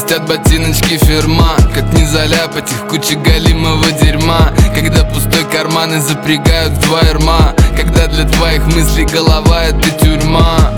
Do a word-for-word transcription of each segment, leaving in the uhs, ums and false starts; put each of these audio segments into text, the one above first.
Блестят ботиночки фирма, как не заляпать их кучей галимого дерьма. Когда пустой карман и запрягают в два ярма, когда для твоих мыслей голова — это тюрьма.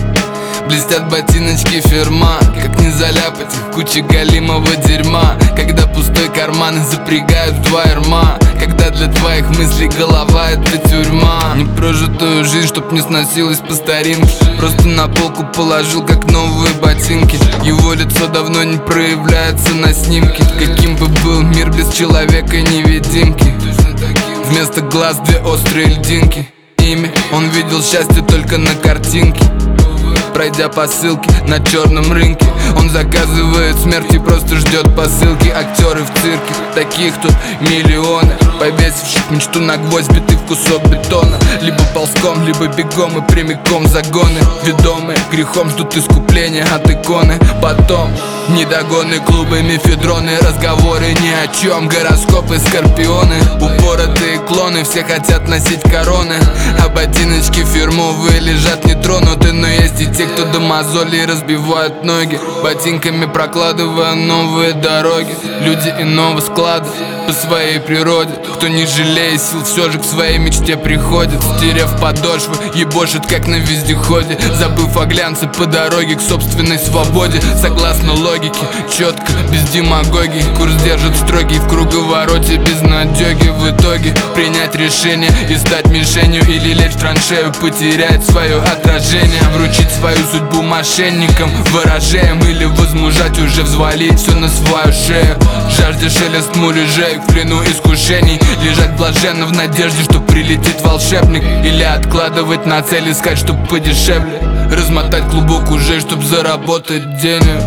Блестят ботиночки фирма, как не заляпать их кучей галимого дерьма. Когда пустой карман и запрягают в два ярма, когда для твоих мыслей голова — это тюрьма. Не прожитую жизнь, чтоб не сносилась по старинке, просто на полку положил, как новые ботинки. Его лицо давно не проявляется на снимке. Каким бы был мир без человека-невидимки? Вместо глаз две острые льдинки. Ими он видел счастье только на картинке. Пройдя по ссылке на черном рынке, он заказывает смерть и просто ждет посылки. Актеры в цирке, таких тут миллионы, повесивших мечту на гвоздь, битый в кусок бетона. Либо ползком, либо бегом и прямиком в загоны. Ведомые грехом ждут искупления от иконы. Потом недогоны, клубы, мефедроны, разговоры ни о чем, гороскопы, скорпионы. Упоротые клоны, все хотят носить короны, а ботиночки фирмовые лежат нетронуты. Но есть и те, кто до мозолей разбивают ноги, ботинками прокладывая новые дороги. Люди иного склада по своей природе, кто не жалея сил все же к своей мечте приходит. Стерев подошвы, ебошит как на вездеходе, забыв о глянце по дороге к собственной свободе. Согласно логике, четко, без демагогии, курс держит строгий в круговороте безнадеги. В итоге принять решение и стать мишенью, или лечь в траншею, потерять свое отражение, вручить свою судьбу мошенникам, ворожеям, или возмужать, уже взвалить все на свою шею. Жажде шелест муляжей, в плену искушений, лежать блаженно в надежде, что прилетит волшебник, или откладывать на цель, искать, чтоб подешевле, размотать клубок уже, чтоб заработать денег.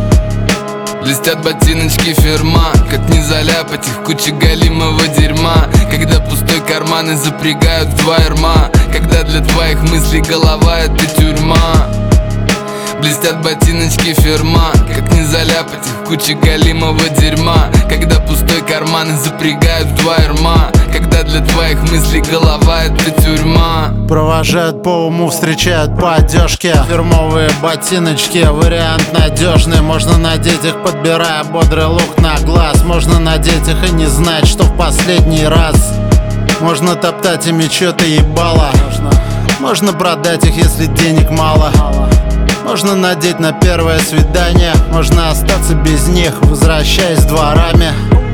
Блестят ботиночки фирма, как не заляпать их кучей галимого дерьма. Когда пустой карман и запрягают в два ярма, когда для твоих мыслей голова — это тюрьма. Блестят ботиночки фирма, как не заляпать их кучей галимого дерьма. Когда пустой карман и запрягают в два ярма, когда для твоих мыслей голова — это тюрьма. Провожают по уму, встречают по одежке. Фирмовые ботиночки, вариант надежный. Можно надеть их, подбирая бодрый лук на глаз. Можно надеть их и не знать, что в последний раз. Можно топтать ими чё-то ебало. Можно продать их, если денег мало. Можно надеть на первое свидание, можно остаться без них, возвращаясь дворами.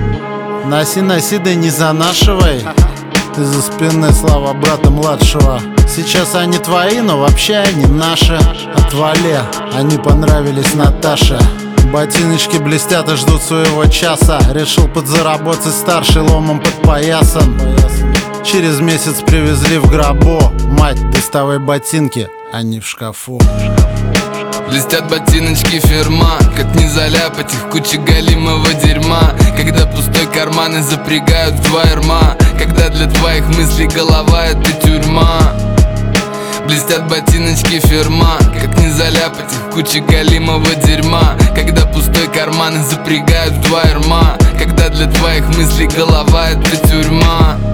Носи, носи, да не занашивай. Из-за спины слова брата младшего. Сейчас они твои, но вообще они наши. Отвали, они понравились Наташе. Ботиночки блестят и ждут своего часа. Решил подзаработать старший ломом под поясом. Через месяц привезли в гробу. Мать, доставай ботинки, они в шкафу. Блестят ботиночки фирма, как не заляпать их кучей галимого дерьма. Когда пустой карман и запрягают в два ярма, когда для твоих мыслей голова — это тюрьма. Блестят ботиночки фирма, как не заляпать их кучей галимого дерьма. Когда пустой карман и запрягают в два ярма, когда для твоих мыслей голова — это тюрьма.